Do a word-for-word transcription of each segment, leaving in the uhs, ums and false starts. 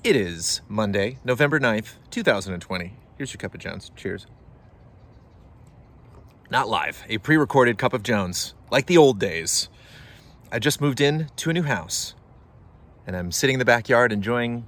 It is Monday, November ninth, two thousand twenty. Here's your Cup of Jones. Cheers. Not live, a pre-recorded Cup of Jones, like the old days. I just moved in to a new house, and I'm sitting in the backyard enjoying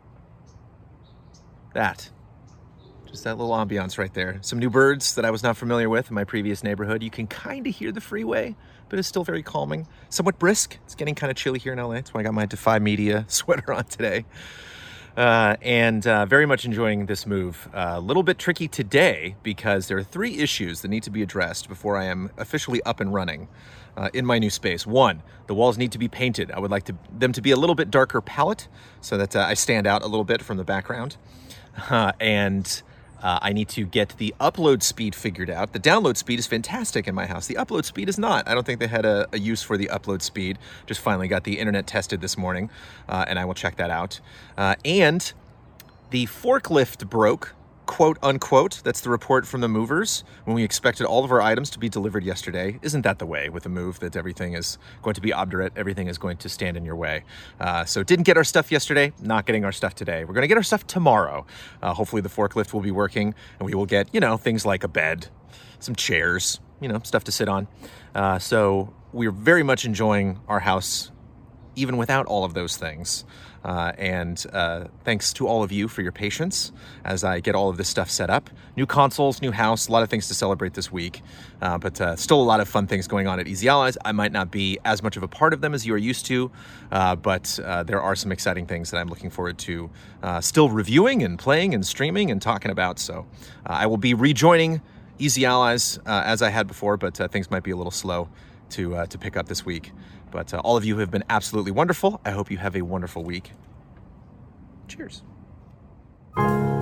that. Just that little ambiance right there. Some new birds that I was not familiar with in my previous neighborhood. You can kind of hear the freeway, but it's still very calming. Somewhat brisk. It's getting kind of chilly here in L A. That's why I got my Defy Media sweater on today. Uh, and uh, very much enjoying this move. Uh, a little bit tricky today because there are three issues that need to be addressed before I am officially up and running uh, in my new space. One, the walls need to be painted. I would like to, them to be a little bit darker palette so that uh, I stand out a little bit from the background. Uh, and uh, I need to get the upload speed figured out. The download speed is fantastic in my house. The upload speed is not. I don't think they had a, a use for the upload speed. Just finally got the internet tested this morning, uh, and I will check that out. Uh, and the forklift broke, quote unquote. That's the report from the movers when we expected all of our items to be delivered yesterday. Isn't that the way with a move, that everything is going to be obdurate, everything is going to stand in your way? Uh, so didn't get our stuff yesterday, not getting our stuff today. We're going to get our stuff tomorrow. Uh, hopefully the forklift will be working and we will get, you know, things like a bed, some chairs, you know, stuff to sit on. Uh, so we're very much enjoying our house even without all of those things. Uh, and uh, thanks to all of you for your patience as I get all of this stuff set up. New consoles, new house, a lot of things to celebrate this week. Uh, but uh, still a lot of fun things going on at Easy Allies. I might not be as much of a part of them as you are used to, uh, but uh, there are some exciting things that I'm looking forward to uh, still reviewing and playing and streaming and talking about. So uh, I will be rejoining Easy Allies uh, as I had before, but uh, things might be a little slow to uh, to pick up this week. But uh, all of you have been absolutely wonderful. I hope you have a wonderful week. Cheers.